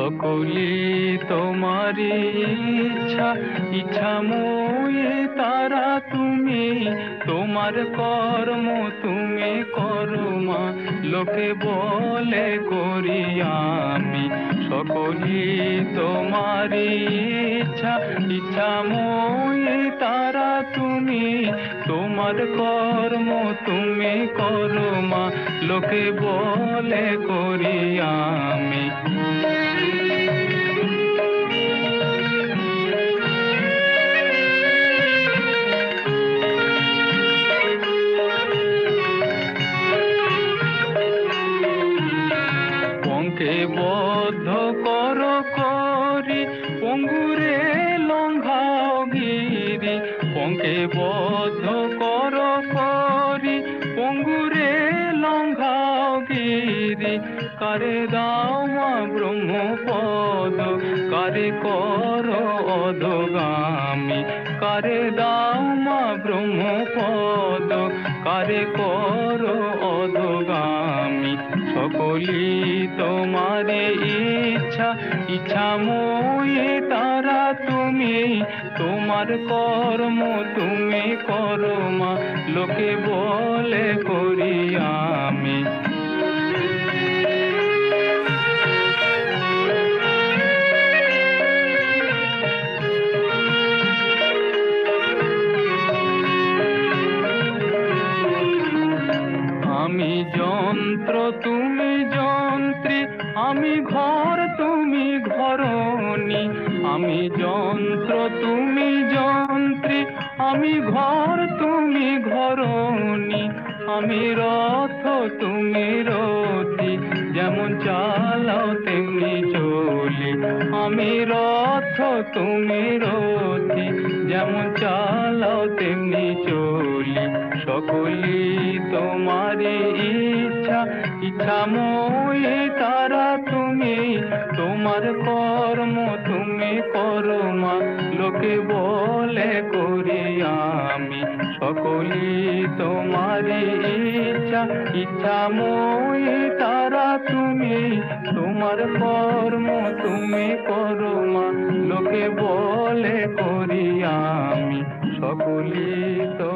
সকলি তোমারি ইচ্ছা, ইচ্ছাময়ী তারা তুমি, তোমার কর্ম তুমি করো মা, লোকে বলে করি আমি। সকলি তোমারি ইচ্ছা, ইচ্ছাময়ী তারা তুমি, তোমার কর্ম তুমি করো মা, লোকে বলে করি আমি। পঙ্কে বদ্ধ কর করি, পঙ্গুরে লঙ্ঘাও গিরি। পঙ্কে বদ্ধ কর করি, পঙ্গুরে লঙ্ঘাও গিরি। কারে দাও মা ব্রহ্মপদ, কারে কর অধগামী। কারে দাও মা ব্রহ্মপদ, কারে কর অধগামী। সকলি তোমারে ইচ্ছা, ইচ্ছাময়ী তারা তুমি, তোমার কর্ম তুমি করো মা, লোকে বলে করি আমি। আমি যন্ত্র তুমি যন্ত্রী, আমি ঘর তুমি ঘরণী। আমি যন্ত্র তুমি যন্ত্রী, আমি ঘর তুমি ঘরণী। আমি রথ তুমি রথী, যেমন চালাও তেমনি চলি। আমি রথ তুমি রথী, যেমন চালাও তেমনি চলি। সকলি তোমারি ইচ্ছা, ইচ্ছাময়ী তারা তুমি, তোমার কর্ম তুমি করো মা, লোকে বলে করি আমি। সকলি তোমারি ইচ্ছা, ইচ্ছাময়ী তারা তুমি, তোমার কর্ম তুমি করো মা, লোকে বলে করি আমি। সকলি তো